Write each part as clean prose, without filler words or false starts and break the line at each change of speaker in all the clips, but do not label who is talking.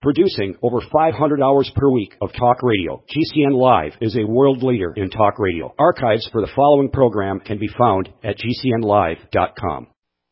Producing over 500 hours per week of talk radio, GCN Live is a world leader in talk radio. Archives for the following program can be found at GCNlive.com.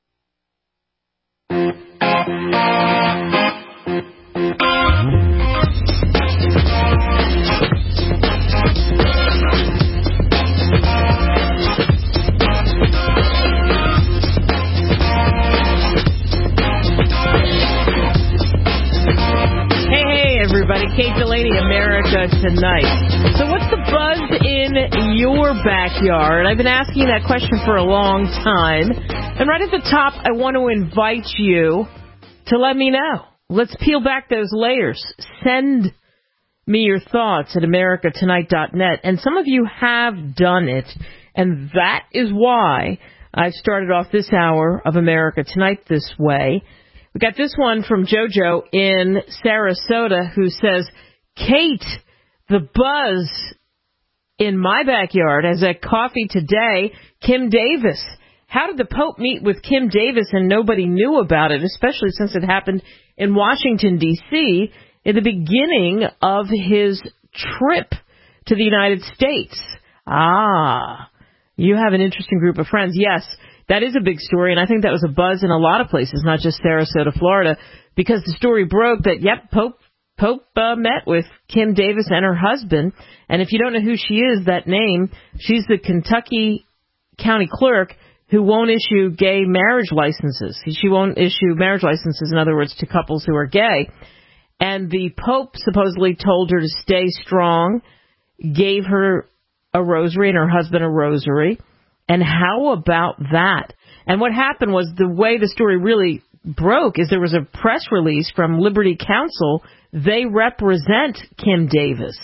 Everybody, Kate Delaney, America Tonight. So what's the buzz in your backyard? I've been asking that question for a long time. And right at the top, I want to invite you to let me know. Let's peel back those layers. Send me your thoughts at americatonight.net. And some of you have done it. And that is why I started off this hour of America Tonight this way. We got this one from JoJo in Sarasota who says, Kate, the buzz in my backyard as at coffee today, Kim Davis. How did the Pope meet with Kim Davis and nobody knew about it, especially since it happened in Washington, D.C. in the beginning of his trip to the United States? Ah, you have an interesting group of friends. Yes. That is a big story, and I think that was a buzz in a lot of places, not just Sarasota, Florida, because the story broke that, Pope met with Kim Davis and her husband. And if you don't know who she is, that name, she's the Kentucky county clerk who won't issue gay marriage licenses. She won't issue marriage licenses, in other words, to couples who are gay. And the Pope supposedly told her to stay strong, gave her a rosary and her husband a rosary. And how about that? And what happened was the way the story really broke is there was a press release from Liberty Counsel. They represent Kim Davis.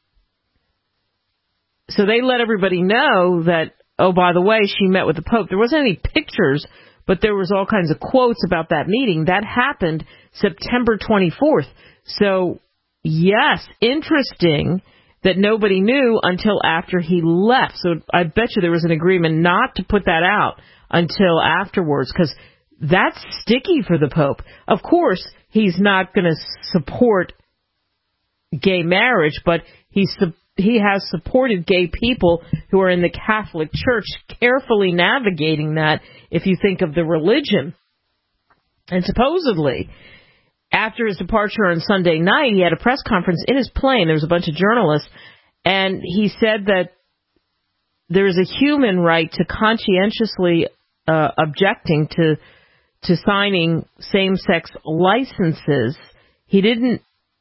So they let everybody know that, oh, by the way, she met with the Pope. There wasn't any pictures, but there was all kinds of quotes about that meeting. That happened September 24th. So, yes, interesting that nobody knew until after he left. So I bet you there was an agreement not to put that out until afterwards, because that's sticky for the Pope. Of course, he's not going to support gay marriage, but he has supported gay people who are in the Catholic Church, carefully navigating that if you think of the religion. And supposedly, after his departure on Sunday night, he had a press conference in his plane. There was a bunch of journalists, and he said that there is a human right to conscientiously objecting to signing same-sex licenses. He didn't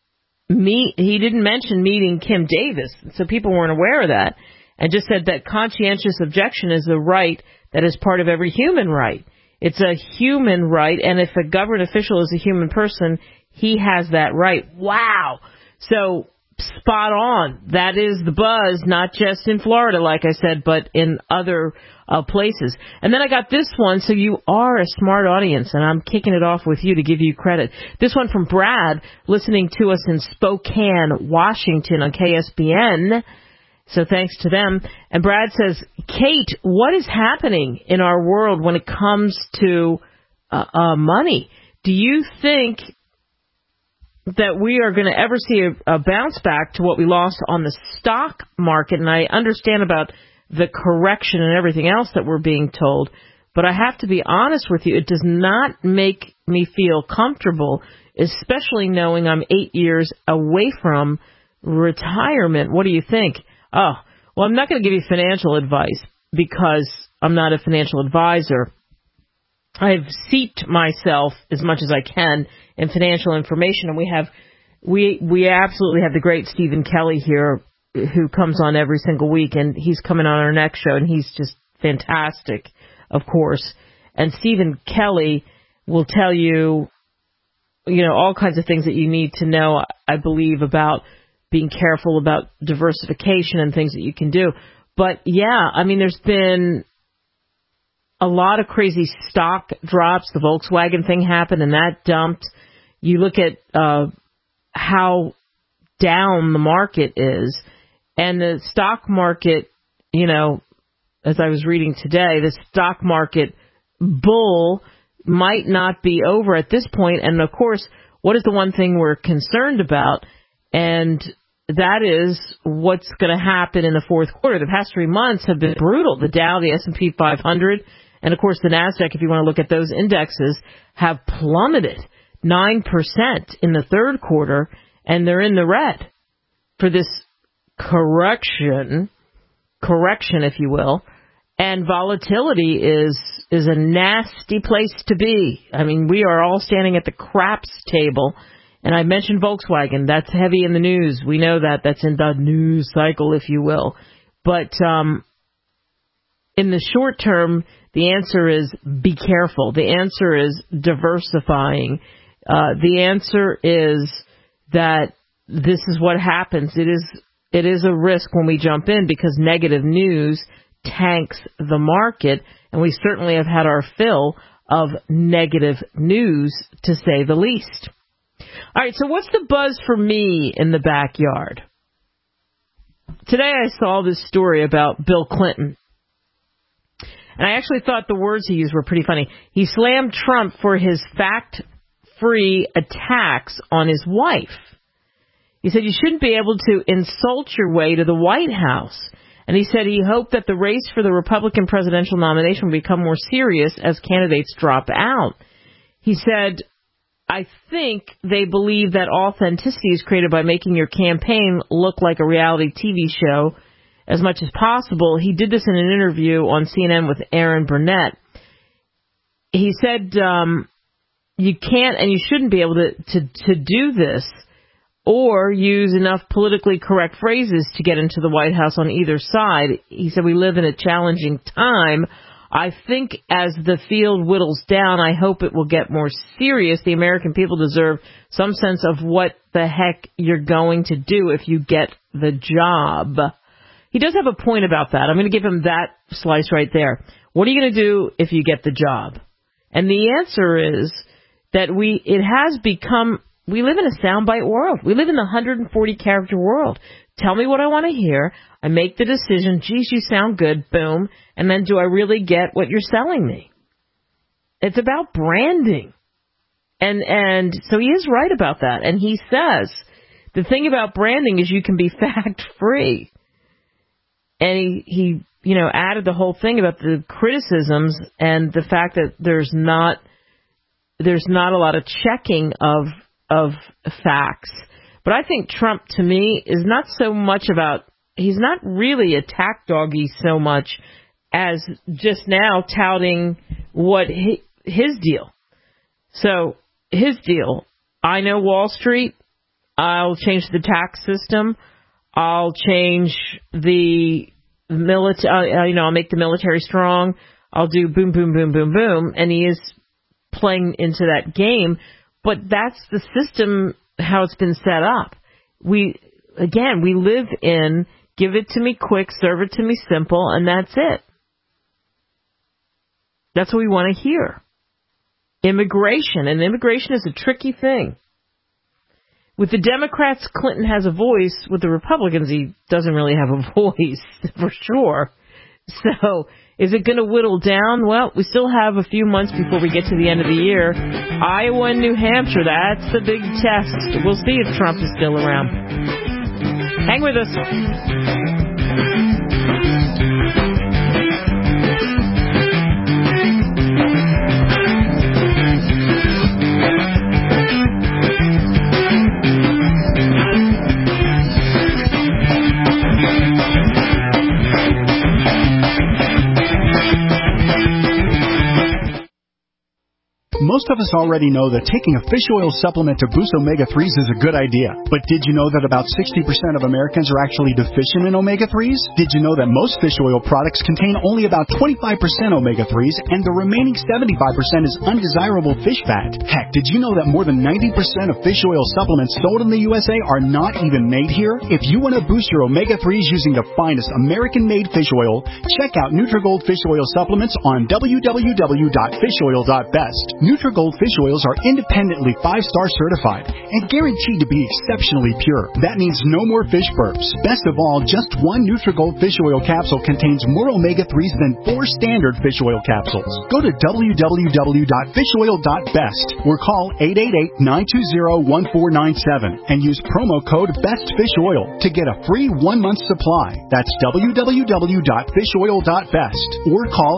mention meeting Kim Davis, so people weren't aware of that, and just said that conscientious objection is a right that is part of every human right. It's a human right, and if a government official is a human person, he has that right. Wow. So, spot on. That is the buzz, not just in Florida, like I said, but in other places. And then I got this one, so you are a smart audience, and I'm kicking it off with you to give you credit. This one from Brad, listening to us in Spokane, Washington on KSBN. So thanks to them. And Brad says, Kate, what is happening in our world when it comes to money? Do you think that we are going to ever see a bounce back to what we lost on the stock market? And I understand about the correction and everything else that we're being told, but I have to be honest with you, it does not make me feel comfortable, especially knowing I'm 8 years away from retirement. What do you think? Oh, well, I'm not going to give you financial advice because I'm not a financial advisor. I've seeped myself as much as I can in financial information, and we absolutely have the great Stephen Kelly here, who comes on every single week, and he's coming on our next show, and he's just fantastic, of course. And Stephen Kelly will tell you, all kinds of things that you need to know, I believe, about being careful about diversification and things that you can do. But, yeah, I mean, there's been a lot of crazy stock drops. The Volkswagen thing happened, and that dumped. You look at how down the market is, and the stock market, as I was reading today, the stock market bull might not be over at this point. And, of course, what is the one thing we're concerned about? And that is what's going to happen in the fourth quarter. The past 3 months have been brutal. The Dow, the S&P 500, and of course the NASDAQ, if you want to look at those indexes, have plummeted 9% in the third quarter, and they're in the red for this correction, if you will. And volatility is a nasty place to be. I mean, we are all standing at the craps table. And I mentioned Volkswagen. That's heavy in the news. We know that. That's in the news cycle, if you will. But in the short term, the answer is be careful. The answer is diversifying. The answer is that this is what happens. It is a risk when we jump in because negative news tanks the market, and we certainly have had our fill of negative news, to say the least. All right, so what's the buzz for me in the backyard? Today I saw this story about Bill Clinton, and I actually thought the words he used were pretty funny. He slammed Trump for his fact-free attacks on his wife. He said you shouldn't be able to insult your way to the White House. And he said he hoped that the race for the Republican presidential nomination would become more serious as candidates drop out. He said, I think they believe that authenticity is created by making your campaign look like a reality TV show as much as possible. He did this in an interview on CNN with Aaron Burnett. He said you can't and you shouldn't be able to do this or use enough politically correct phrases to get into the White House on either side. He said, we live in a challenging time. I think as the field whittles down, I hope it will get more serious. The American people deserve some sense of what the heck you're going to do if you get the job. He does have a point about that. I'm going to give him that slice right there. What are you going to do if you get the job? And the answer is that it has become... We live in a soundbite world. We live in the 140-character world. Tell me what I want to hear. I make the decision. Geez, you sound good. Boom. And then do I really get what you're selling me? It's about branding. And so he is right about that. And he says the thing about branding is you can be fact-free. And he added the whole thing about the criticisms and the fact that there's not a lot of checking of facts. But I think Trump, to me, is not so much about, he's not really a tack doggy so much as just now touting what his deal. So his deal, I know Wall Street, I'll change the tax system, I'll change the military, I'll make the military strong, I'll do boom, boom, boom, boom, boom, and he is playing into that game. But that's the system, how it's been set up. We live in give it to me quick, serve it to me simple, and that's it. That's what we want to hear. Immigration, and immigration is a tricky thing. With the Democrats, Clinton has a voice. With the Republicans, he doesn't really have a voice, for sure. So, is it going to whittle down? Well, we still have a few months before we get to the end of the year. Iowa and New Hampshire, that's the big test. We'll see if Trump is still around. Hang with us.
Most of us already know that taking a fish oil supplement to boost omega-3s is a good idea. But did you know that about 60% of Americans are actually deficient in omega-3s? Did you know that most fish oil products contain only about 25% omega-3s and the remaining 75% is undesirable fish fat? Heck, did you know that more than 90% of fish oil supplements sold in the USA are not even made here? If you want to boost your omega-3s using the finest American-made fish oil, check out Nutrigold Fish Oil Supplements on www.fishoil.best. Nutrigold fish oils are independently 5-star certified and guaranteed to be exceptionally pure. That means no more fish burps. Best of all, just one Nutrigold fish oil capsule contains more omega-3s than 4 standard fish oil capsules. Go to www.fishoil.best or call 888-920-1497 and use promo code BESTFISHOIL to get a free 1-month supply. That's www.fishoil.best or call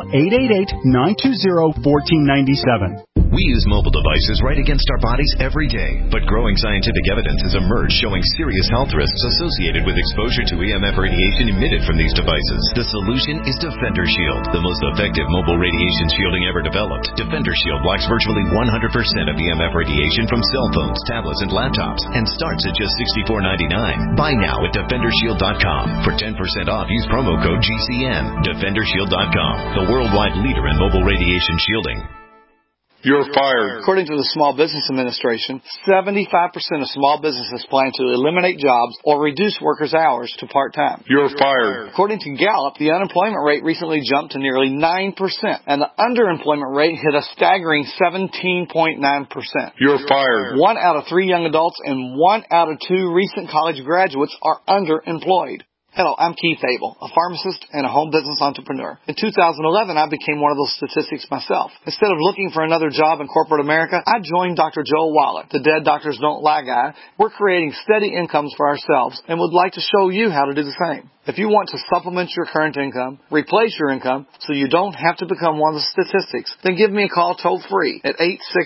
888-920-1497.
We use mobile devices right against our bodies every day, but growing scientific evidence has emerged showing serious health risks associated with exposure to EMF radiation emitted from these devices. The solution is Defender Shield, the most effective mobile radiation shielding ever developed. Defender Shield blocks virtually 100% of EMF radiation from cell phones, tablets, and laptops, and starts at just $64.99. Buy now at DefenderShield.com. For 10% off, use promo code GCN. DefenderShield.com, the worldwide leader in mobile radiation shielding.
You're fired. According to the Small Business Administration, 75% of small businesses plan to eliminate jobs or reduce workers' hours to part-time. You're fired. According to Gallup, the unemployment rate recently jumped to nearly 9%, and the underemployment rate hit a staggering 17.9%. You're fired. 1 out of 3 young adults and 1 out of 2 recent college graduates are underemployed. Hello, I'm Keith Abel, a pharmacist and a home business entrepreneur. In 2011, I became one of those statistics myself. Instead of looking for another job in corporate America, I joined Dr. Joel Wallach, the Dead Doctors Don't Lie guy. We're creating steady incomes for ourselves and would like to show you how to do the same. If you want to supplement your current income, replace your income so you don't have to become one of the statistics, then give me a call toll-free at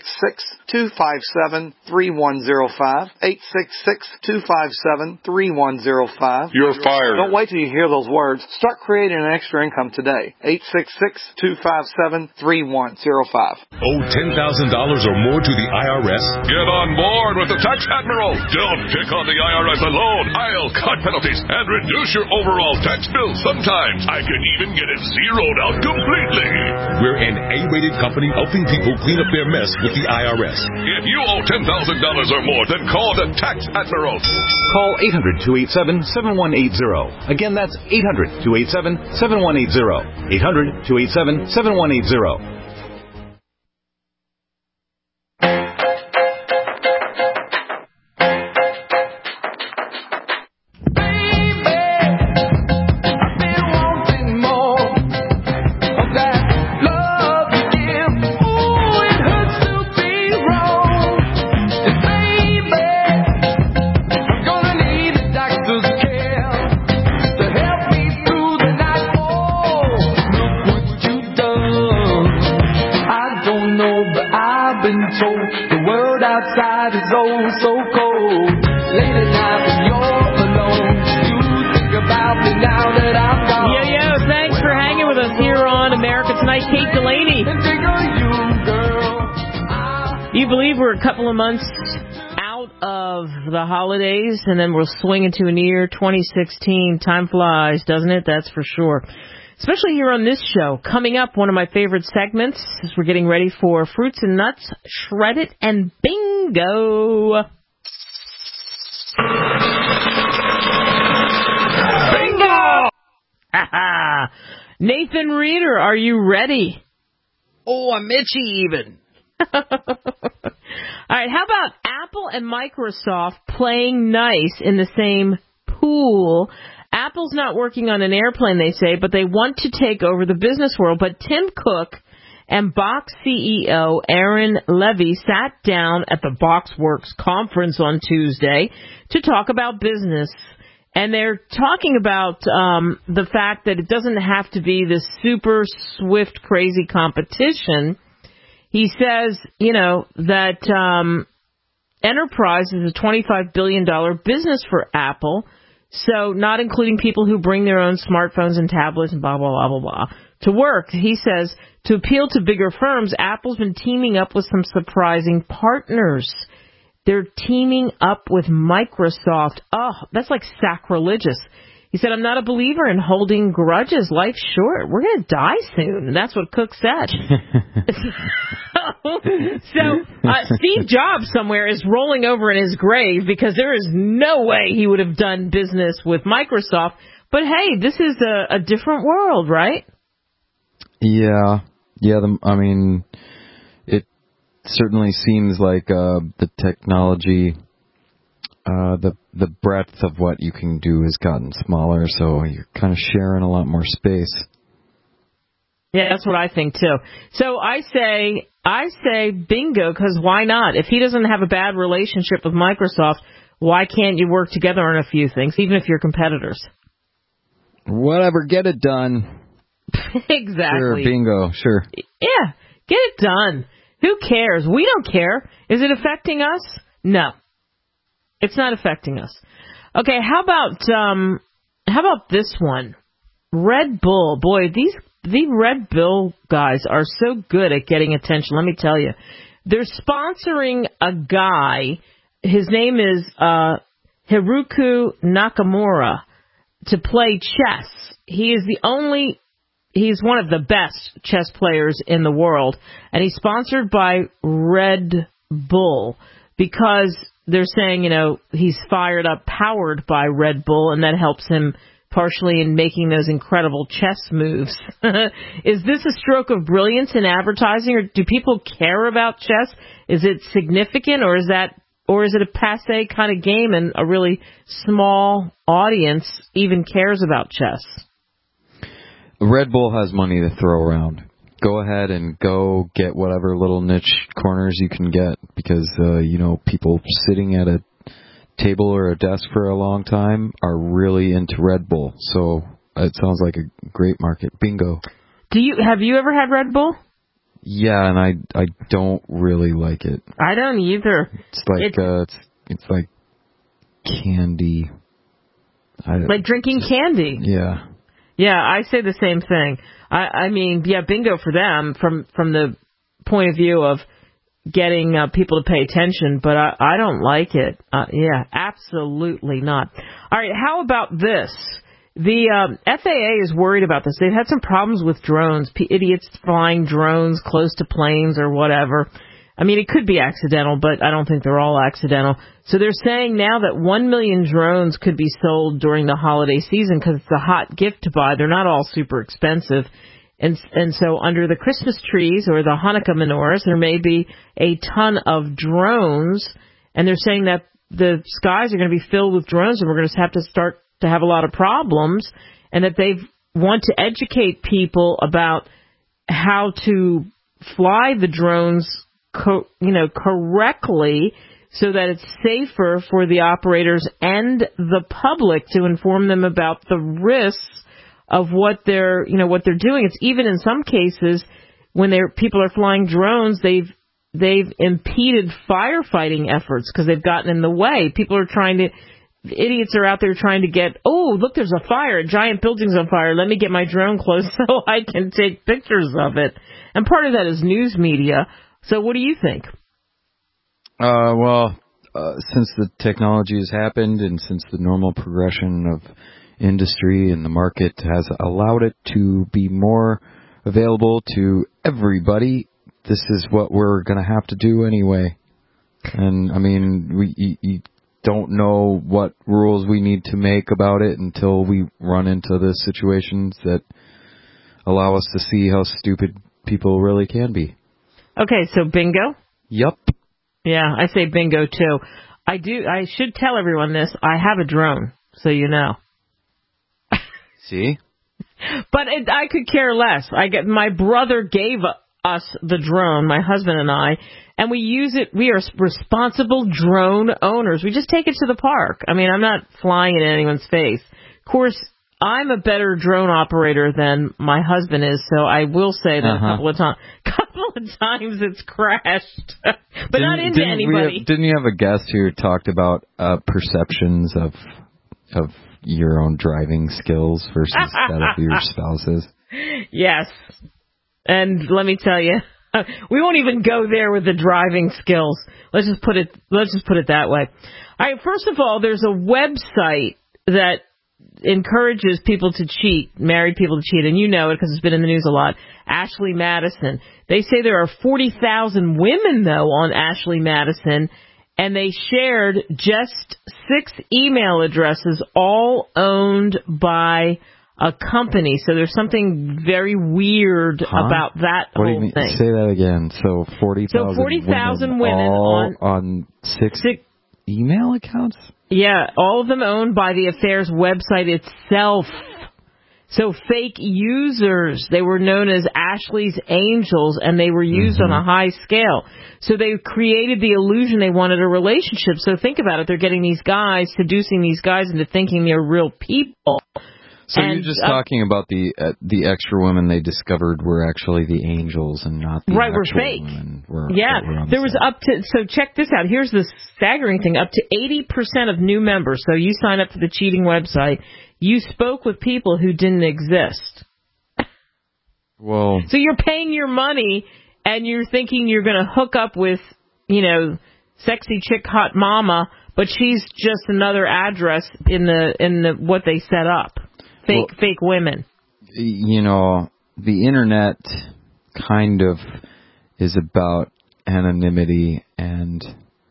866-257-3105, 866-257-3105. You're fired. Don't wait till you hear those words. Start creating an extra income today. 866-257-3105.
Owe $10,000 or more to the IRS? Get on board with the Tax Admiral. Don't pick on the IRS alone. I'll cut penalties and reduce your overall tax bill. Sometimes I can even get it zeroed out completely. We're an A-rated company helping people clean up their mess with the IRS. If you owe $10,000 or more, then call the Tax Admiral.
Call 800-287-7180. Again, that's 800-287-7180. 800-287-7180.
We're a couple of months out of the holidays, and then we'll swing into a year 2016. Time flies, doesn't it? That's for sure. Especially here on this show. Coming up, one of my favorite segments as we're getting ready for Fruits and Nuts, Shred It, and Bingo. Bingo! Nathan Reeder, are you ready?
Oh, I'm itchy even.
All right, how about Apple and Microsoft playing nice in the same pool? Apple's not working on an airplane, they say, but they want to take over the business world. But Tim Cook and Box CEO Aaron Levie sat down at the BoxWorks conference on Tuesday to talk about business. And they're talking about the fact that it doesn't have to be this super swift, crazy competition. He says, that enterprise is a $25 billion business for Apple, so not including people who bring their own smartphones and tablets and blah, blah, blah, blah, blah, to work. He says, to appeal to bigger firms, Apple's been teaming up with some surprising partners. They're teaming up with Microsoft. Oh, that's like sacrilegious. He said, I'm not a believer in holding grudges. Life's short. We're going to die soon. That's what Cook said. So Steve Jobs somewhere is rolling over in his grave because there is no way he would have done business with Microsoft. But, hey, this is a different world, right?
Yeah. certainly seems like the technology, the breadth of what you can do has gotten smaller, so you're kind of sharing a lot more space.
Yeah, that's what I think too. So I say bingo, because why not? If he doesn't have a bad relationship with Microsoft, why can't you work together on a few things, even if you're competitors?
Whatever, get it done.
Exactly.
Sure, bingo, sure.
Yeah, get it done. Who cares? We don't care. Is it affecting us? No. It's not affecting us. Okay, how about this one? Red Bull. Boy, the Red Bull guys are so good at getting attention, let me tell you. They're sponsoring a guy. His name is Hiroki Nakamura to play chess. He's one of the best chess players in the world, and he's sponsored by Red Bull because they're saying, he's fired up, powered by Red Bull, and that helps him partially in making those incredible chess moves. Is this a stroke of brilliance in advertising, or do people care about chess? Is it significant, or is it a passé kind of game and a really small audience even cares about chess?
Red Bull has money to throw around. Go ahead and go get whatever little niche corners you can get because, people sitting at a table or a desk for a long time are really into Red Bull. So it sounds like a great market. Bingo.
Have you ever had Red Bull?
Yeah, and I don't really like it.
I don't either.
It's like it's like candy.
Like drinking candy.
Yeah.
Yeah, I say the same thing. I mean, bingo for them from the point of view of getting people to pay attention, but I don't like it. Absolutely not. All right, how about this? The FAA is worried about this. They've had some problems with drones, idiots flying drones close to planes or whatever. I mean, it could be accidental, but I don't think they're all accidental. So they're saying now that 1 million drones could be sold during the holiday season because it's a hot gift to buy. They're not all super expensive. And so under the Christmas trees or the Hanukkah menorahs, there may be a ton of drones. And they're saying that the skies are going to be filled with drones and we're going to have to start to have a lot of problems. And that they want to educate people about how to fly the drones correctly so that it's safer for the operators and the public, to inform them about the risks of what they're doing. It's even in some cases when people are flying drones, they've impeded firefighting efforts because they've gotten in the way. Idiots are out there trying to get, look, there's a fire, a giant building's on fire. Let me get my drone close so I can take pictures of it. And part of that is news media. So what do you think?
Since the technology has happened and since the normal progression of industry and the market has allowed it to be more available to everybody, this is what we're going to have to do anyway. And, I mean, you don't know what rules we need to make about it until we run into the situations that allow us to see how stupid people really can be.
Okay, so bingo?
Yep.
Yeah, I say bingo too. I should tell everyone this. I have a drone, so you know.
See?
But I could care less. My brother gave us the drone, my husband and I, and we use it. We are responsible drone owners. We just take it to the park. I mean, I'm not flying it in anyone's face. Of course, I'm a better drone operator than my husband is, so I will say that a couple of times it's crashed, but not into anybody.
Didn't you have a guest who talked about perceptions of your own driving skills versus that of your spouse's?
Yes, and let me tell you, we won't even go there with the driving skills. Let's just put it that way. All right, first of all, there's a website that encourages people to cheat, married people to cheat, and you know it because it's been in the news a lot. Ashley Madison. They say there are 40,000 women, though, on Ashley Madison, and they shared just 6 email addresses, all owned by a company. So there's something very weird about that whole thing.
Say that again. So 40,000
women
on six email accounts?
Yeah, all of them owned by the Affairs website itself. So fake users, they were known as Ashley's Angels, and they were used on a high scale. So they created the illusion they wanted a relationship. So think about it. They're getting these guys, seducing these guys into thinking they're real people.
So you're just talking about the extra women they discovered were actually the angels and not the
right,
actual
were fake.
Women.
There was up to, so check this out. Here's the staggering thing. Up to 80% of new members, so you sign up to the cheating website, you spoke with people who didn't exist.
Whoa.
So you're paying your money and you're thinking you're going to hook up with, sexy chick hot mama, but she's just another address in the what they set up. Fake women. The internet kind of is about anonymity, and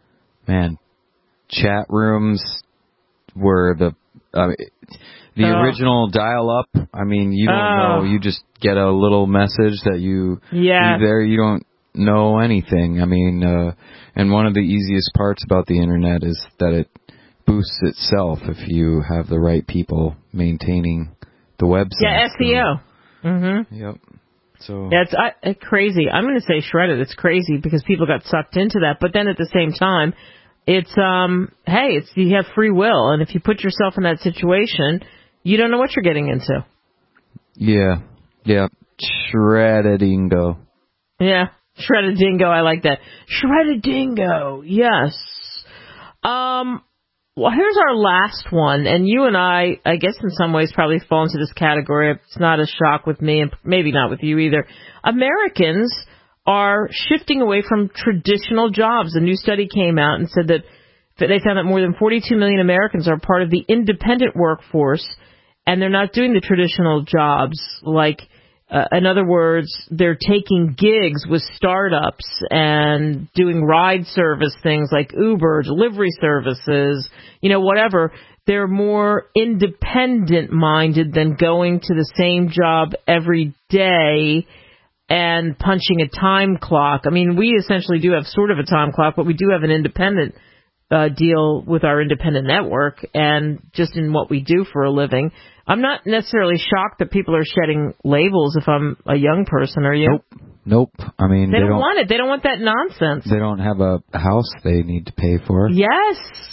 chat rooms were the original dial-up. I mean, you don't know. You just get a little message that you don't know anything. I mean, and one of the easiest parts about the internet is that it boosts itself if you have the right people maintaining the website. Yeah, SEO.
Yep. So
that's crazy. I'm going to say shredded. It's crazy because people got sucked into that. But then at the same time, it's you have free will, and if you put yourself in that situation, you don't know what you're getting into. Yeah.
Shredded-dingo.
Yeah, shredded-dingo. I like that. Shredded-dingo. Yes. Well, here's our last one, and you and I guess in some ways probably fall into this category. It's not a shock with me, and maybe not with you either. Americans are shifting away from traditional jobs. A new study came out and said that they found that more than 42 million Americans are part of the independent workforce, and they're not doing the traditional jobs. Like, in other words, they're taking gigs with startups and doing ride service things like Uber, delivery services, whatever. They're more independent-minded than going to the same job every day and punching a time clock. I mean, we essentially do have sort of a time clock, but we do have an independent deal with our independent network and just in what we do for a living. I'm not necessarily shocked that people are shedding labels if I'm a young person, are you?
Nope. I mean,
they don't want it. They don't want that nonsense.
They don't have a house they need to pay for.
Yes.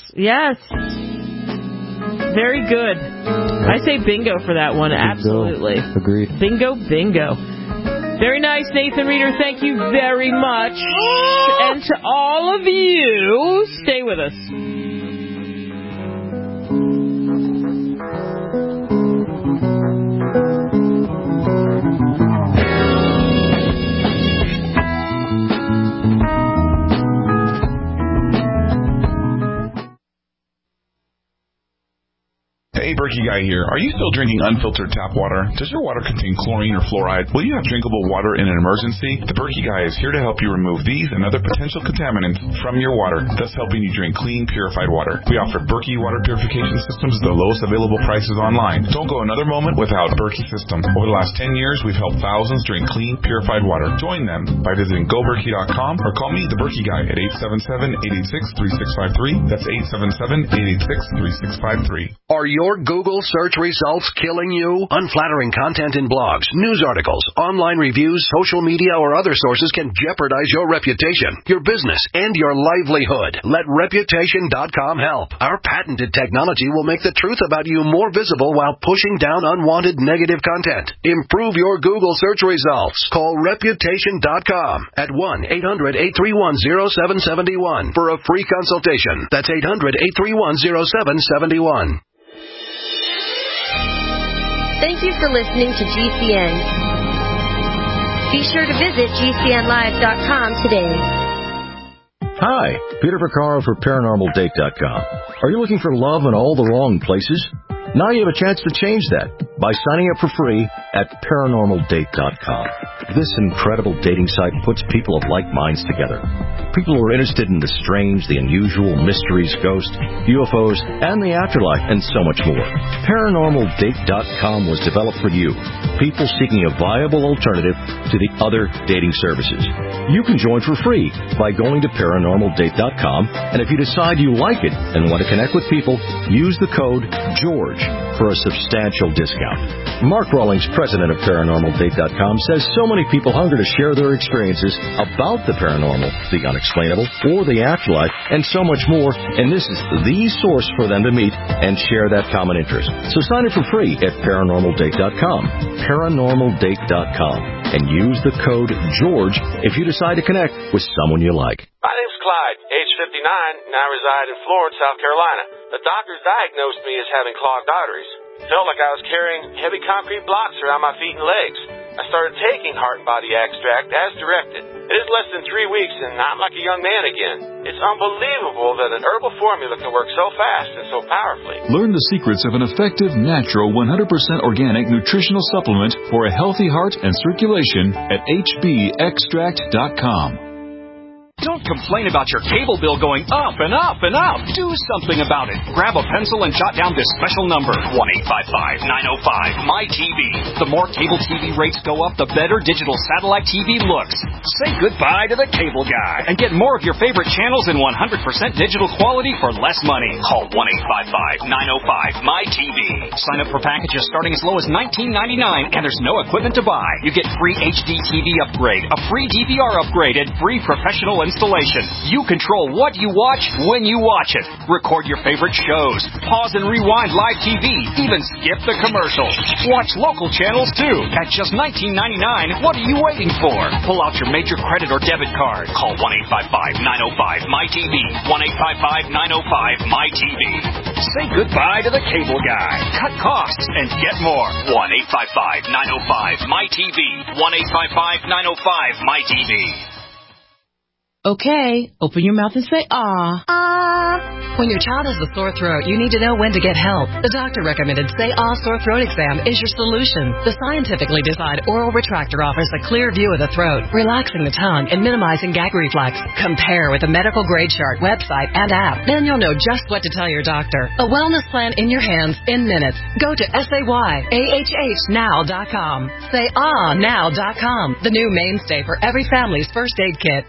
Very good. I say bingo for that one. Bingo. Absolutely.
Agreed.
Bingo. Very nice, Nathan Reeder. Thank you very much. And to all of you, stay with us.
Hey, Berkey Guy here. Are you still drinking unfiltered tap water? Does your water contain chlorine or fluoride? Will you have drinkable water in an emergency? The Berkey Guy is here to help you remove these and other potential contaminants from your water, thus helping you drink clean, purified water. We offer Berkey water purification systems at the lowest available prices online. Don't go another moment without Berkey system. Over the last 10 years, we've helped thousands drink clean, purified water. Join them by visiting goberkey.com or call me, the Berkey Guy, at 877-886-3653. That's 877-886-3653.
Are your Google search results killing you? Unflattering content in blogs, news articles, online reviews, social media, or other sources can jeopardize your reputation, your business, and your livelihood. Let Reputation.com help. Our patented technology will make the truth about you more visible while pushing down unwanted negative content. Improve your Google search results. Call Reputation.com at 1-800-831-0771 for a free consultation. That's 800-831-0771.
Thank you for listening to GCN. Be sure to visit GCNlive.com today.
Hi, Peter Vaccaro for ParanormalDate.com. Are you looking for love in all the wrong places? Now you have a chance to change that by signing up for free at ParanormalDate.com. This incredible dating site puts people of like minds together. People who are interested in the strange, the unusual, mysteries, ghosts, UFOs, and the afterlife, and so much more. ParanormalDate.com was developed for you, people seeking a viable alternative to the other dating services. You can join for free by going to ParanormalDate.com, and if you decide you like it and want to connect with people, use the code GEORGE for a substantial discount. Mark Rawlings, president of ParanormalDate.com, says so many people hunger to share their experiences about the paranormal, the unexplainable, or the afterlife, and so much more, and this is the source for them to meet and share that common interest. So sign up for free at ParanormalDate.com, ParanormalDate.com, and use the code GEORGE if you decide to connect with someone you like.
My name's Clyde, age 59, and I reside in Florence, South Carolina. The doctors diagnosed me as having clogged arteries. Felt like I was carrying heavy concrete blocks around my feet and legs. I started taking Heart and Body Extract as directed. It is less than 3 weeks, and I'm like a young man again. It's unbelievable that an herbal formula can work so fast and so powerfully.
Learn the secrets of an effective, natural, 100% organic nutritional supplement for a healthy heart and circulation at hbextract.com.
Don't complain about your cable bill going up and up and up. Do something about it. Grab a pencil and jot down this special number, 1-855-905-MyTV. The more cable TV rates go up, the better digital satellite TV looks. Say goodbye to the cable guy and get more of your favorite channels in 100% digital quality for less money. Call 1-855-905-MyTV. Sign up for packages starting as low as $19.99, and there's no equipment to buy. You get free HD TV upgrade, a free DVR upgrade, and free professional installation. You control what you watch when you watch it. Record your favorite shows. Pause and rewind live TV. Even skip the commercials. Watch local channels too. At just $19.99, what are you waiting for? Pull out your major credit or debit card. Call 1-855-905-MyTV. 1-855-905-MyTV. Say goodbye to the cable guy. Cut costs and get more. 1-855-905-MyTV. 1-855-905-MyTV.
Okay, open your mouth and say, ah. Ah. When your child has a sore throat, you need to know when to get help. The doctor recommended Say Ah Sore Throat Exam is your solution. The scientifically designed oral retractor offers a clear view of the throat, relaxing the tongue and minimizing gag reflex. Compare with the medical grade chart, website, and app. Then you'll know just what to tell your doctor. A wellness plan in your hands in minutes. Go to SayAHHnow.com. SayAhNow.com. The new mainstay for every family's first aid kit.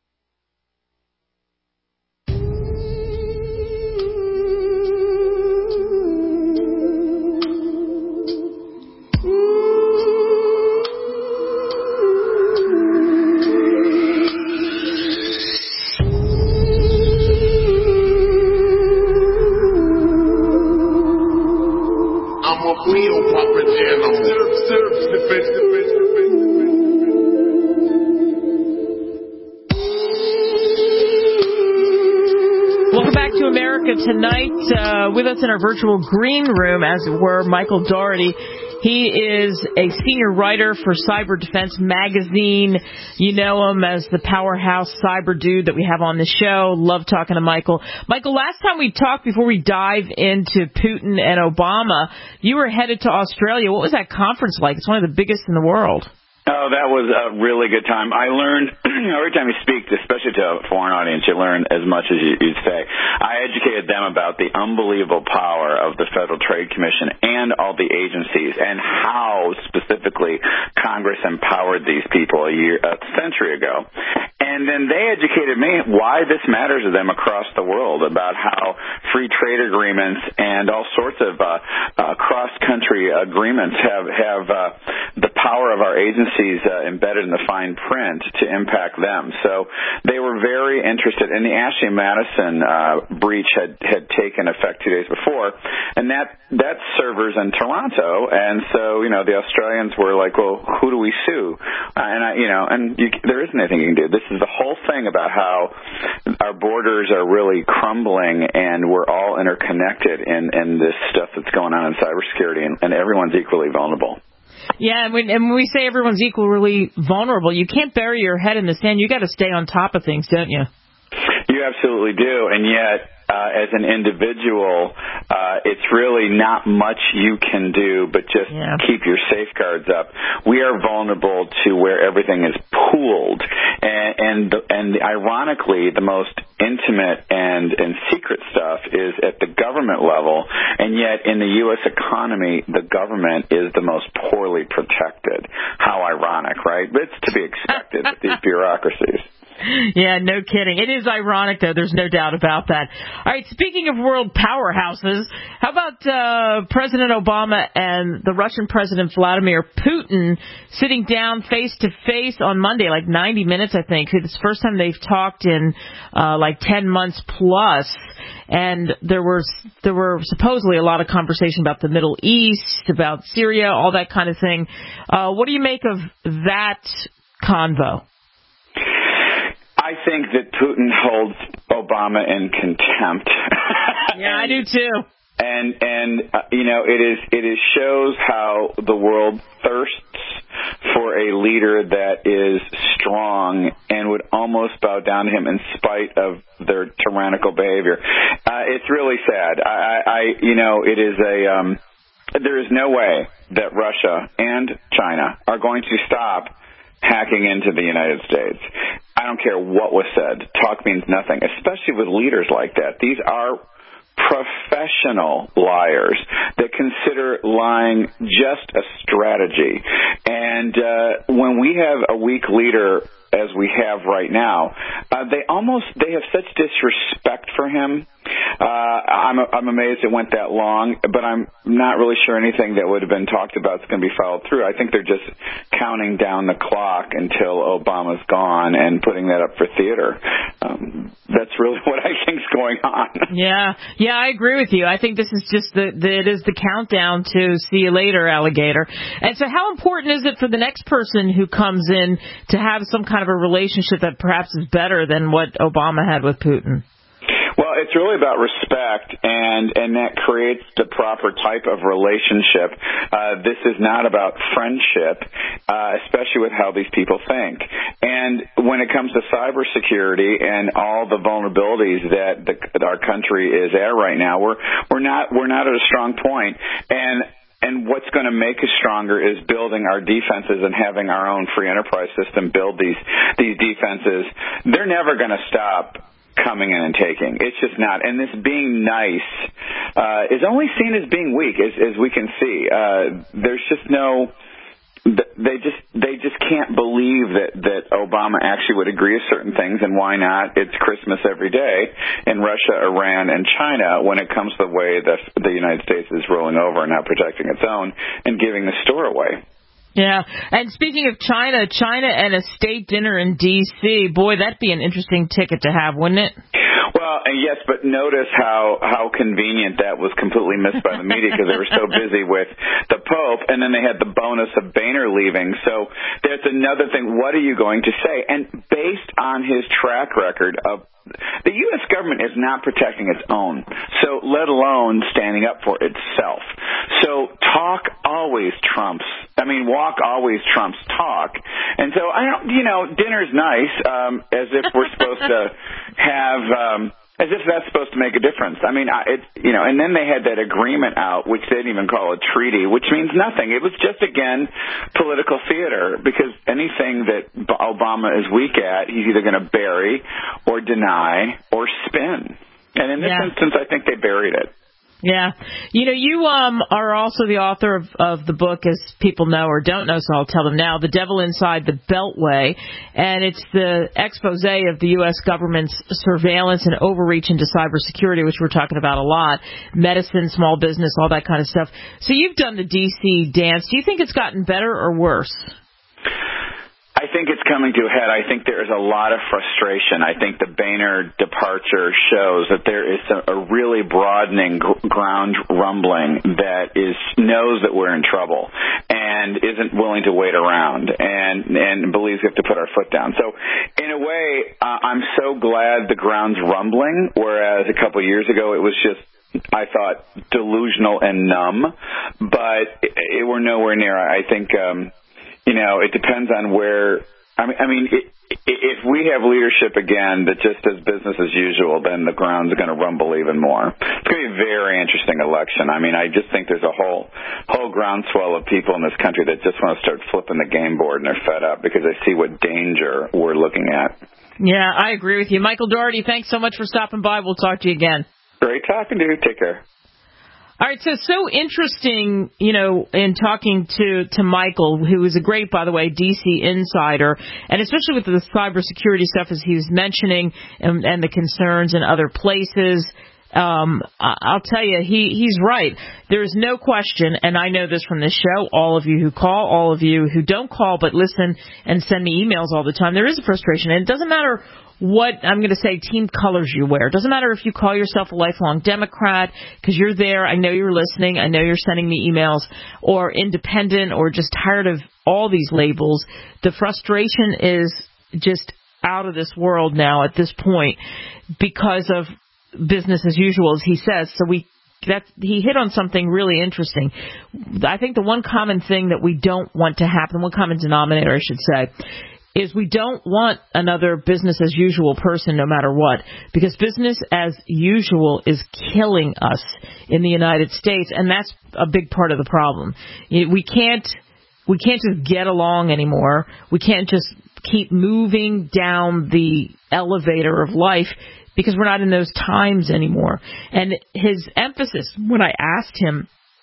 Welcome back to America Tonight. With us in our virtual green room, as it were, Michael Daugherty. He is a senior writer for Cyber Defense Magazine. You know him as the powerhouse cyber dude that we have on the show. Love talking to Michael. Michael, last time we talked, before we dive into Putin and Obama, you were headed to Australia. What was that conference like? It's one of the biggest in the world.
Oh, that was a really good time. I learned, every time you speak, especially to a foreign audience, you learn as much as you'd say. I educated them about the unbelievable power of the Federal Trade Commission and all the agencies, and how specifically Congress empowered these people a century ago. And then they educated me why this matters to them across the world, about how free trade agreements and all sorts of cross-country agreements have the power of our agencies embedded in the fine print to impact them. So they were very interested. And the Ashley Madison breach had taken effect 2 days before, and that's servers in Toronto. And so, the Australians were like, well, who do we sue? There isn't anything you can do. This is the whole thing about how our borders are really crumbling, and we're all interconnected in this stuff that's going on in cybersecurity, and everyone's equally vulnerable.
Yeah, and when we say everyone's equally vulnerable, you can't bury your head in the sand. You got to stay on top of things, don't you?
You absolutely do, and yet, as an individual, it's really not much you can do but just keep your safeguards up. We are vulnerable to where everything is pooled, and ironically, the most intimate and secret stuff is at the government level, and yet in the U.S. economy, the government is the most poorly protected. How ironic, right? But it's to be expected with these bureaucracies.
Yeah, no kidding. It is ironic, though. There's no doubt about that. All right, speaking of world powerhouses, how about President Obama and the Russian President Vladimir Putin sitting down face-to-face on Monday, like 90 minutes, I think. It's the first time they've talked in like 10 months plus. And there were supposedly a lot of conversation about the Middle East, about Syria, all that kind of thing. What do you make of that convo?
I think that Putin holds Obama in contempt.
Yeah, I do too.
And you know, it shows how the world thirsts for a leader that is strong and would almost bow down to him in spite of their tyrannical behavior. It's really sad. It is there is no way that Russia and China are going to stop hacking into the United States. I don't care what was said. Talk means nothing, especially with leaders like that. These are professional liars that consider lying just a strategy. And when we have a weak leader, as we have right now, they have such disrespect for him. I'm amazed it went that long, but I'm not really sure anything that would have been talked about is going to be followed through. I think they're just counting down the clock until Obama's gone and putting that up for theater. That's really what I think is going on. Yeah,
I agree with you. I think this is just it is the countdown to see you later, alligator. And so how important is it for the next person who comes in to have some kind of a relationship that perhaps is better than what Obama had with Putin?
Well, it's really about respect, and that creates the proper type of relationship. This is not about friendship, especially with how these people think. And when it comes to cybersecurity and all the vulnerabilities that our country is at right now, we're not at a strong point. And what's going to make us stronger is building our defenses and having our own free enterprise system build these defenses. They're never going to stop coming in and taking. It's just not. And this being nice is only seen as being weak, as we can see. There's just no. They just can't believe that Obama actually would agree to certain things, and why not? It's Christmas every day in Russia, Iran, and China when it comes to the way the United States is rolling over and not protecting its own and giving the store away.
Yeah, and speaking of China and a state dinner in D.C., boy, that'd be an interesting ticket to have, wouldn't it?
Well, yes, but notice how convenient that was completely missed by the media because they were so busy with the Pope, and then they had the bonus of Boehner leaving. So that's another thing. What are you going to say? And based on his track record of the U.S. government is not protecting its own, so let alone standing up for itself. So walk always trumps talk. And so dinner's nice, as if we're supposed to have, as if that's supposed to make a difference. I mean, and then they had that agreement out, which they didn't even call a treaty, which means nothing. It was just, again, political theater, because anything that Obama is weak at, he's either going to bury or deny or spin. And in this instance, I think they buried it.
Yeah. You are also the author of the book, as people know or don't know, so I'll tell them now, The Devil Inside the Beltway. And it's the expose of the U.S. government's surveillance and overreach into cybersecurity, which we're talking about a lot, medicine, small business, all that kind of stuff. So you've done the D.C. dance. Do you think it's gotten better or worse?
I think it's coming to a head. I think there is a lot of frustration. I think the Boehner departure shows that there is a really broadening ground rumbling that knows that we're in trouble and isn't willing to wait around and believes we have to put our foot down. So in a way, I'm so glad the ground's rumbling, whereas a couple of years ago it was just, I thought, delusional and numb, but we're nowhere near. I think it depends on where I mean, if we have leadership again that just does business as usual, then the ground's going to rumble even more. It's going to be a very interesting election. I mean, I just think there's a whole groundswell of people in this country that just want to start flipping the game board, and they're fed up because they see what danger we're looking at.
Yeah, I agree with you. Michael Dougherty, thanks so much for stopping by. We'll talk to you again.
Great talking to you. Take care.
All right, so interesting, in talking to Michael, who is a great, by the way, DC insider, and especially with the cybersecurity stuff as he was mentioning and the concerns in other places. I'll tell you, he's right. There is no question, and I know this from this show, all of you who call, all of you who don't call but listen and send me emails all the time, there is a frustration, and it doesn't matter what, I'm going to say, team colors you wear. It doesn't matter if you call yourself a lifelong Democrat, because you're there, I know you're listening, I know you're sending me emails, or independent, or just tired of all these labels. The frustration is just out of this world now at this point because of business as usual, as he says. So he hit on something really interesting. I think the one common thing that we don't want to happen, one common denominator, I should say, is we don't want another business as usual person no matter what, because business as usual is killing us in the United States, and that's a big part of the problem. We can't just get along anymore. We can't just keep moving down the elevator of life because we're not in those times anymore. And his emphasis, when I asked him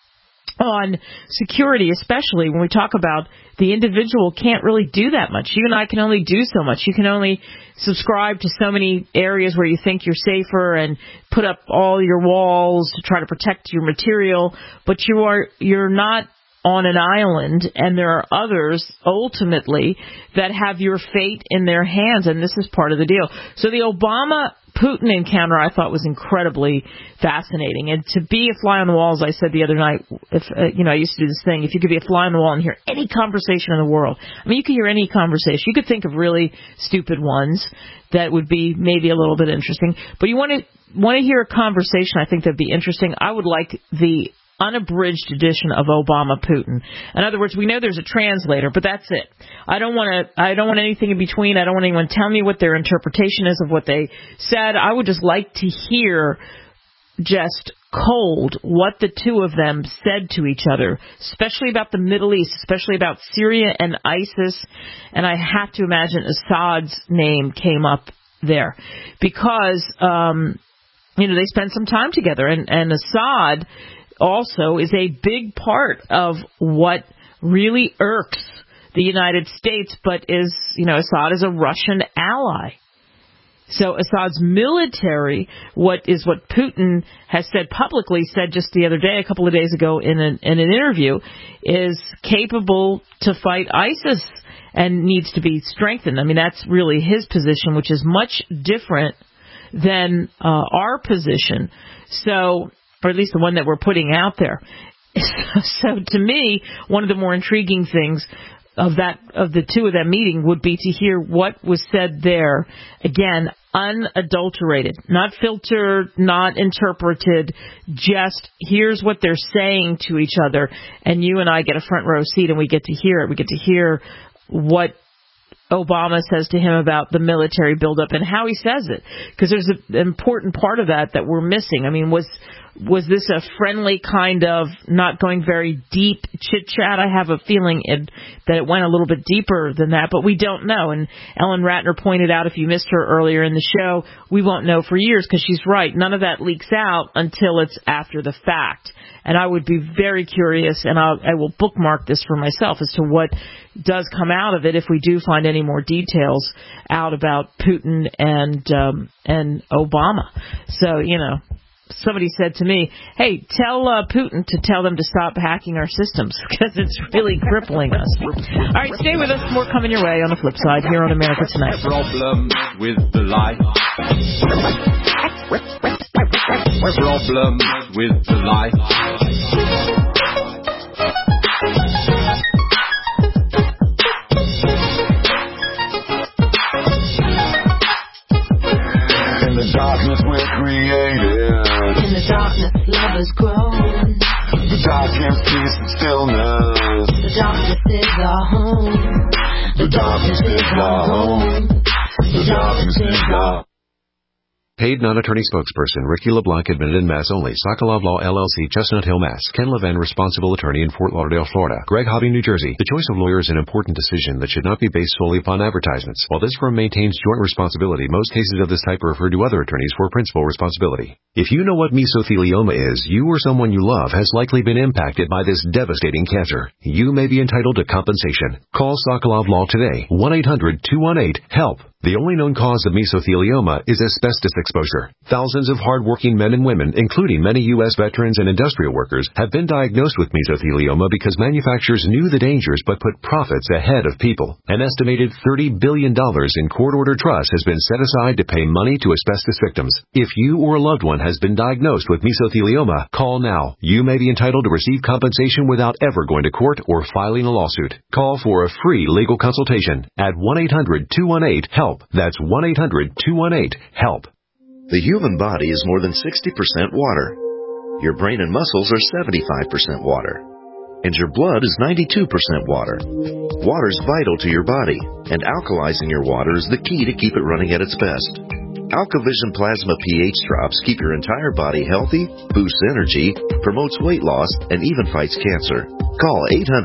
on security, especially when we talk about the individual can't really do that much. You and I can only do so much. You can only subscribe to so many areas where you think you're safer and put up all your walls to try to protect your material, but you're not on an island, and there are others, ultimately, that have your fate in their hands, and this is part of the deal. So the Obama-Putin encounter, I thought, was incredibly fascinating. And to be a fly on the wall, as I said the other night, I used to do this thing, if you could be a fly on the wall and hear any conversation in the world, I mean, you could hear any conversation. You could think of really stupid ones that would be maybe a little bit interesting, but you want to hear a conversation I think that would be interesting. I would like the unabridged edition of Obama-Putin. In other words, we know there's a translator, but that's it. I don't want anything in between. I don't want anyone telling me what their interpretation is of what they said. I would just like to hear just cold what the two of them said to each other, especially about the Middle East, especially about Syria and ISIS. And I have to imagine Assad's name came up there because, they spent some time together, and Assad also is a big part of what really irks the United States, but Assad is a Russian ally. So Assad's military, what Putin has said publicly, said just the other day, a couple of days ago in an interview, is capable to fight ISIS and needs to be strengthened. I mean, that's really his position, which is much different than our position. So, or at least the one that we're putting out there. So to me, one of the more intriguing things of the two of them meeting would be to hear what was said there. Again, unadulterated, not filtered, not interpreted, just here's what they're saying to each other, and you and I get a front row seat and we get to hear it. We get to hear what Obama says to him about the military buildup and how he says it, because there's an important part of that we're missing. I mean, was this a friendly kind of not going very deep chit-chat? I have a feeling that it went a little bit deeper than that, but we don't know. And Ellen Ratner pointed out, if you missed her earlier in the show, we won't know for years, because she's right. None of that leaks out until it's after the fact. And I would be very curious, and I will bookmark this for myself, as to what does come out of it if we do find any more details out about Putin and Obama. So, somebody said to me, hey, tell Putin to tell them to stop hacking our systems, because it's really crippling us. All right, stay with us. More coming your way on the flip side here on America Tonight.
Problem with the light. Problem with the light. In the darkness we're created. In the darkness love has grown. The darkness, peace, and stillness.
The darkness is our home. The darkness is our home. The darkness is our
Paid non-attorney spokesperson Ricky LeBlanc, admitted in Mass only. Sokolov Law, LLC, Chestnut Hill, Mass. Ken Levin, responsible attorney in Fort Lauderdale, Florida. Greg Hobby, New Jersey. The choice of lawyer is an important decision that should not be based solely upon advertisements. While this firm maintains joint responsibility, most cases of this type are referred to other attorneys for principal responsibility. If you know what mesothelioma is, you or someone you love has likely been impacted by this devastating cancer. You may be entitled to compensation. Call Sokolov Law today. 1-800-218-HELP. The only known cause of mesothelioma is asbestos exposure. Thousands of hard-working men and women, including many U.S. veterans and industrial workers, have been diagnosed with mesothelioma because manufacturers knew the dangers but put profits ahead of people. An estimated $30 billion in court-ordered trust has been set aside to pay money to asbestos victims. If you or a loved one has been diagnosed with mesothelioma, call now. You may be entitled to receive compensation without ever going to court or filing a lawsuit. Call for a free legal consultation at 1-800-218-HELP. That's 1-800-218-HELP.
The human body is more than 60% water. Your brain and muscles are 75% water. And your blood is 92% water. Water is vital to your body, and alkalizing your water is the key to keep it running at its best. AlkaVision Plasma pH drops keep your entire body healthy, boosts energy, promotes weight loss, and even fights cancer. Call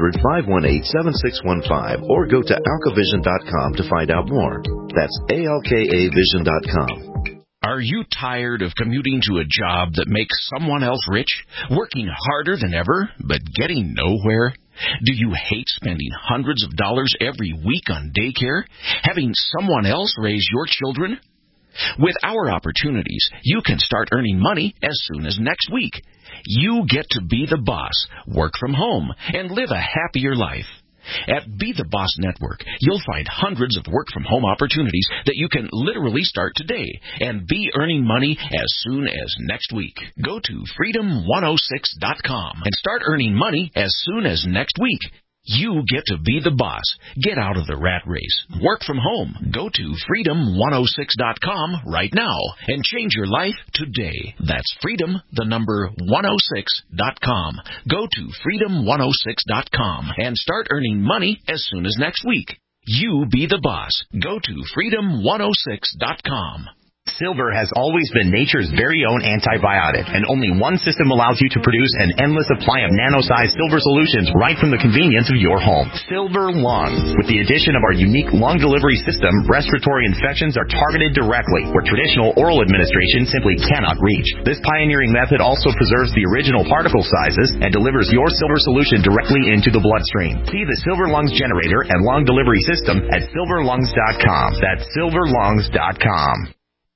800-518-7615 or go to alkavision.com to find out more. That's ALKAvision.com.
Are you tired of commuting to a job that makes someone else rich, working harder than ever, but getting nowhere? Do you hate spending hundreds of dollars every week on daycare, having someone else raise your children? With our opportunities, you can start earning money as soon as next week. You get to be the boss, work from home, and live a happier life. At Be the Boss Network, you'll find hundreds of work-from-home opportunities that you can literally start today and be earning money as soon as next week. Go to freedom106.com and start earning money as soon as next week. You get to be the boss. Get out of the rat race. Work from home. Go to freedom106.com right now and change your life today. That's freedom106.com. Go to freedom106.com and start earning money as soon as next week. You be the boss. Go to freedom106.com.
Silver has always been nature's very own antibiotic, and only one system allows you to produce an endless supply of nano-sized silver solutions right from the convenience of your home. Silver Lungs. With the addition of our unique lung delivery system, respiratory infections are targeted directly, where traditional oral administration simply cannot reach. This pioneering method also preserves the original particle sizes and delivers your silver solution directly into the bloodstream. See the Silver Lungs generator and lung delivery system at silverlungs.com. That's silverlungs.com.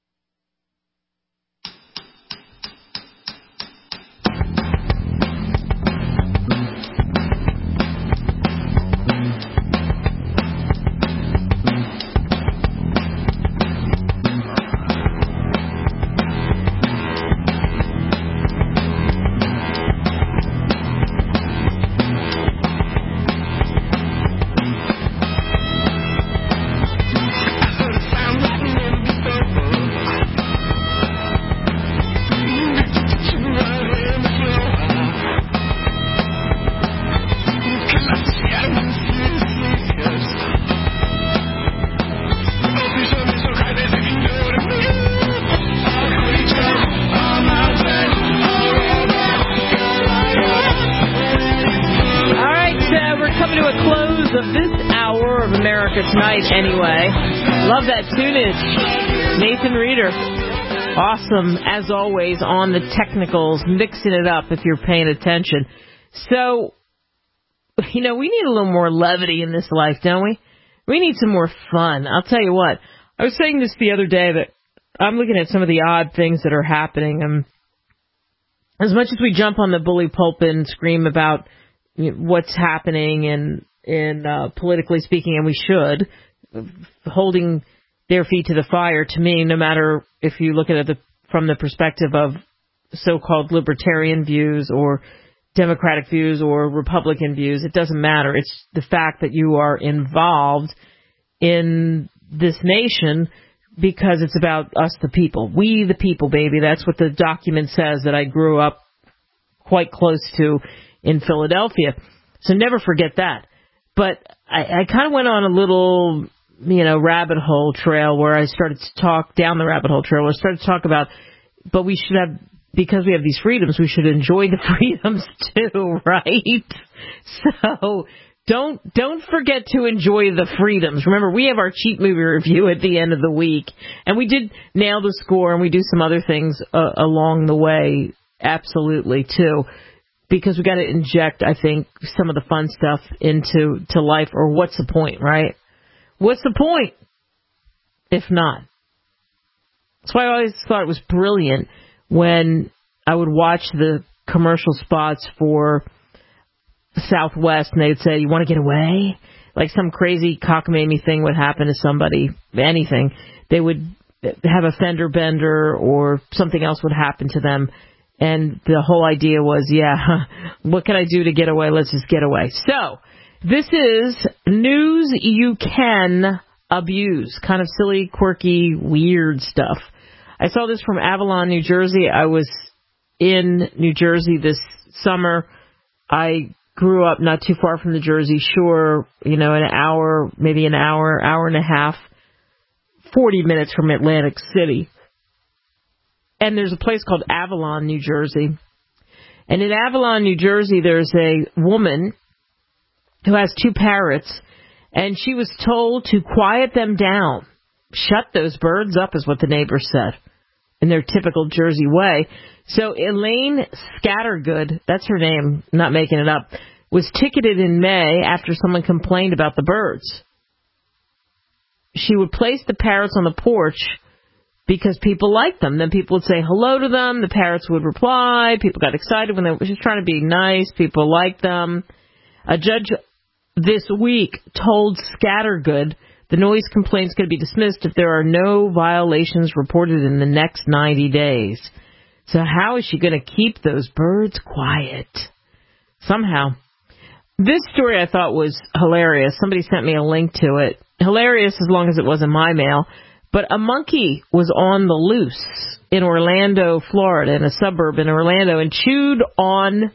Anyway, love that tunage. Nathan Reeder. Awesome, as always, on the technicals, mixing it up if you're paying attention. So, we need a little more levity in this life, don't we? We need some more fun. I'll tell you what. I was saying this the other day that I'm looking at some of the odd things that are happening. As much as we jump on the bully pulpit and scream about what's happening and politically speaking, and we should, holding their feet to the fire, to me, no matter if you look at it from the perspective of so-called libertarian views or Democratic views or Republican views, it doesn't matter. It's the fact that you are involved in this nation because it's about us, the people. We, the people, baby. That's what the document says that I grew up quite close to in Philadelphia. So never forget that. But I kind of went on a little, rabbit hole trail where I started to talk down the rabbit hole trail where I started to talk about, but we should have, because we have these freedoms, we should enjoy the freedoms too, right? So don't forget to enjoy the freedoms. Remember, we have our cheap movie review at the end of the week, and we did nail the score, and we do some other things along the way, absolutely, too, because we got to inject, I think, some of the fun stuff into life, or what's the point, right? What's the point if not? That's why I always thought it was brilliant when I would watch the commercial spots for Southwest, and they'd say, "You want to get away?" Like some crazy cockamamie thing would happen to somebody, anything. They would have a fender bender or something else would happen to them. And the whole idea was, what can I do to get away? Let's just get away. So this is news you can abuse. Kind of silly, quirky, weird stuff. I saw this from Avalon, New Jersey. I was in New Jersey this summer. I grew up not too far from the Jersey Shore, an hour, maybe an hour and a half, 40 minutes from Atlantic City. And there's a place called Avalon, New Jersey. And in Avalon, New Jersey, there's a woman who has 2 parrots, and she was told to quiet them down. Shut those birds up, is what the neighbors said, in their typical Jersey way. So Elaine Scattergood, that's her name, not making it up, was ticketed in May after someone complained about the birds. She would place the parrots on the porch because people liked them. Then people would say hello to them. The parrots would reply. People got excited when they were just trying to be nice. People liked them. A judge this week told Scattergood the noise complaint's going to be dismissed if there are no violations reported in the next 90 days. So how is she going to keep those birds quiet? Somehow. This story I thought was hilarious. Somebody sent me a link to it. Hilarious as long as it was in my mail. But a monkey was on the loose in Orlando, Florida, in a suburb in Orlando, and chewed on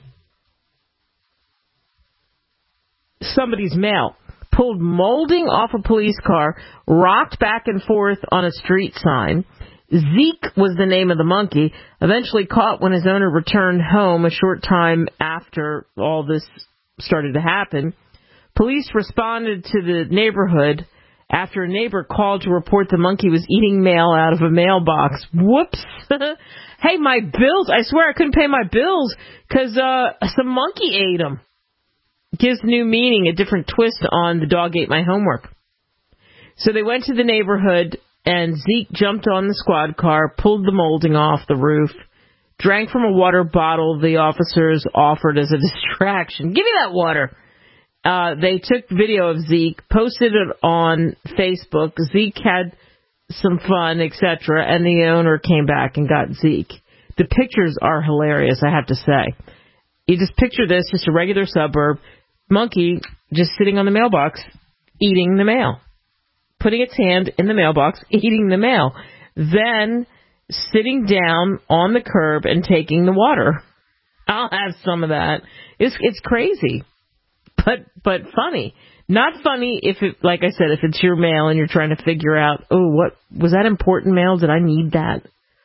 somebody's mail. Pulled molding off a police car, rocked back and forth on a street sign. Zeke was the name of the monkey, eventually caught when his owner returned home a short time after all this started to happen. Police responded to the neighborhood after a neighbor called to report the monkey was eating mail out of a mailbox. Whoops. Hey, my bills. I swear I couldn't pay my bills because some monkey ate them. Gives new meaning, a different twist on the dog ate my homework. So they went to the neighborhood, and Zeke jumped on the squad car, pulled the molding off the roof, drank from a water bottle the officers offered as a distraction. Give me that water. They took video of Zeke, posted it on Facebook. Zeke had some fun, etc., and the owner came back and got Zeke. The pictures are hilarious, I have to say. You just picture this, just a regular suburb, monkey just sitting on the mailbox, eating the mail. Putting its hand in the mailbox, eating the mail. Then sitting down on the curb and taking the water. I'll have some of that. It's crazy. But funny. Not funny if it, like I said, if it's your mail and you're trying to figure out, what was that important mail? Did I need that?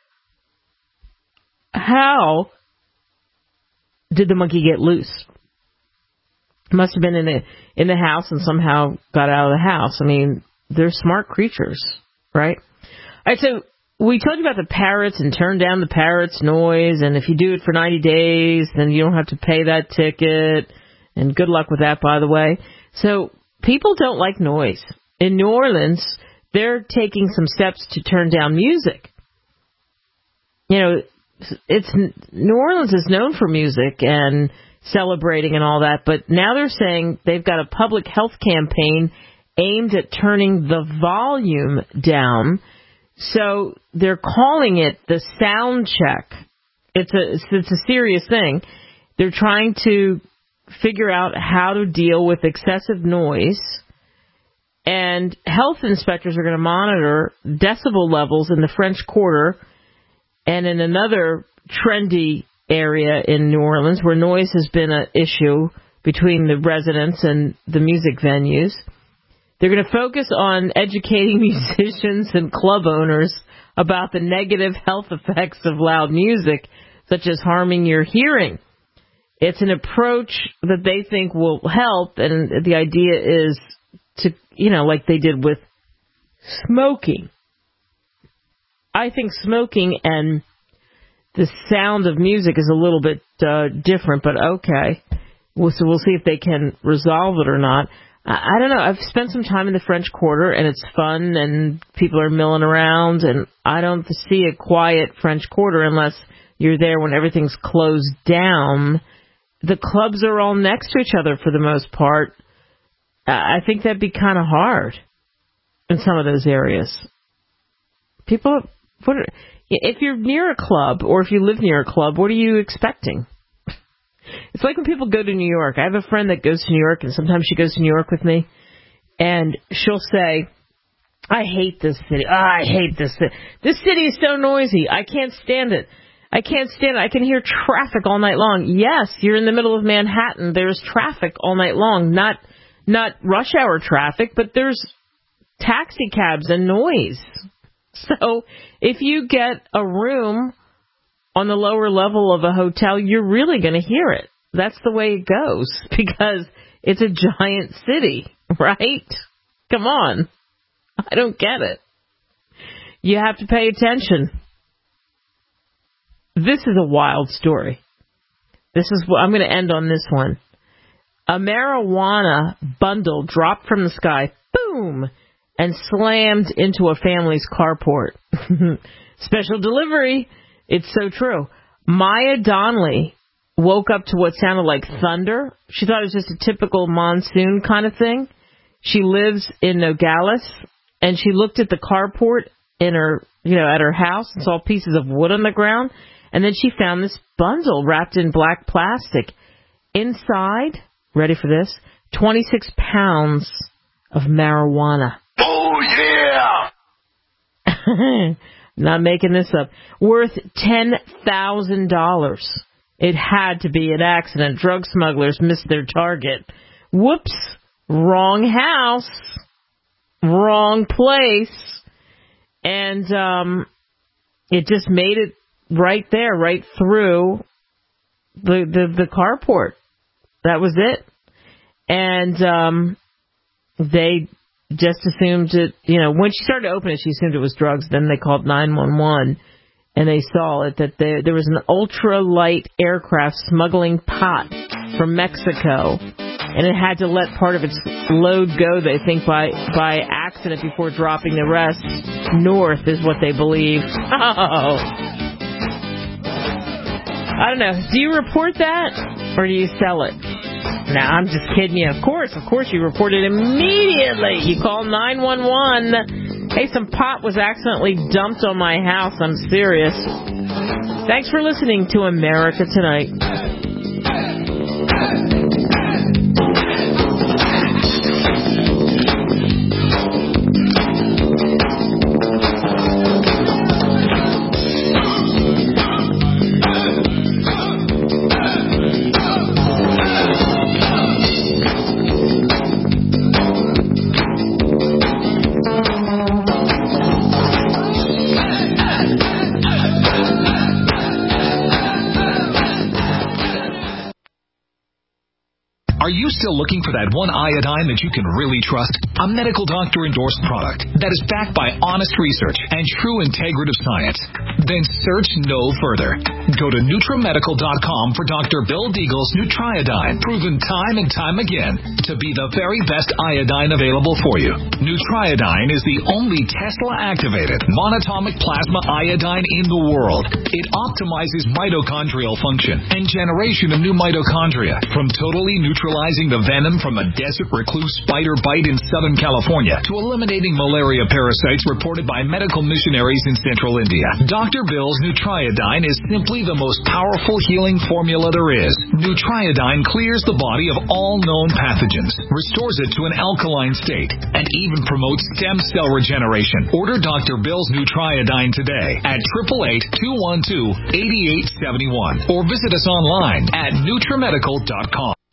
How did the monkey get loose? Must have been in the house and somehow got out of the house. I mean, they're smart creatures, right? All right, so we told you about the parrots and turn down the parrots noise, and if you do it for 90 days, then you don't have to pay that ticket, and good luck with that, by the way. So people don't like noise. In New Orleans, they're taking some steps to turn down music. New Orleans is known for music and celebrating and all that, but now they're saying they've got a public health campaign aimed at turning the volume down. So they're calling it the sound check. It's a serious thing. They're trying to figure out how to deal with excessive noise, and health inspectors are going to monitor decibel levels in the French Quarter and in another trendy area in New Orleans where noise has been an issue between the residents and the music venues. They're going to focus on educating musicians and club owners about the negative health effects of loud music, such as harming your hearing. It's an approach that they think will help, and the idea is to, like they did with smoking. I think smoking and the sound of music is a little bit different, but okay. So we'll see if they can resolve it or not. I don't know. I've spent some time in the French Quarter, and it's fun, and people are milling around, and I don't see a quiet French Quarter unless you're there when everything's closed down. The clubs are all next to each other for the most part. I think that'd be kind of hard in some of those areas. If you're near a club or if you live near a club, what are you expecting? It's like when people go to New York. I have a friend that goes to New York, and sometimes she goes to New York with me, and she'll say, I hate this city. I hate this city. This city is so noisy. I can't stand it. I can't stand it. I can hear traffic all night long. Yes, you're in the middle of Manhattan. There's traffic all night long. Not rush hour traffic, but there's taxi cabs and noise. So if you get a room on the lower level of a hotel, you're really going to hear it. That's the way it goes because it's a giant city, right? Come on. I don't get it. You have to pay attention. This is a wild story. I'm going to end on this one. A marijuana bundle dropped from the sky, boom, and slammed into a family's carport. Special delivery. It's so true. Maya Donnelly woke up to what sounded like thunder. She thought it was just a typical monsoon kind of thing. She lives in Nogales, and she looked at the carport in her, at her house and saw pieces of wood on the ground. And then she found this bundle wrapped in black plastic. Inside, ready for this, 26 pounds of marijuana.
Oh, yeah!
Not making this up. Worth $10,000. It had to be an accident. Drug smugglers missed their target. Whoops. Wrong house. Wrong place. And it just made it right there, right through the carport. That was it. And they just assumed it, when she started to open it, she assumed it was drugs. Then they called 911, and they saw it that there was an ultralight aircraft smuggling pot from Mexico, and it had to let part of its load go, they think, by accident before dropping the rest north, is what they believe. Oh. I don't know. Do you report that, or do you sell it? No, I'm just kidding you. Of course, you report it immediately. You call 911. Hey, some pot was accidentally dumped on my house. I'm serious. Thanks for listening to America Tonight.
Are you still looking for that one iodine that you can really trust? A medical doctor endorsed product that is backed by honest research and true integrative science? Then search no further. Go to NutriMedical.com for Dr. Bill Deagle's Nutriodine, proven time and time again to be the very best iodine available for you. Nutriodine is the only Tesla-activated monatomic plasma iodine in the world. It optimizes mitochondrial function and generation of new mitochondria from totally neutralized neutralizing the venom from a desert recluse spider bite in Southern California to eliminating malaria parasites reported by medical missionaries in Central India. Dr. Bill's Nutriodine is simply the most powerful healing formula there is. Nutriodine clears the body of all known pathogens, restores it to an alkaline state, and even promotes stem cell regeneration. Order Dr. Bill's Nutriodine today at 888-212-8871 or visit us online at NutriMedical.com.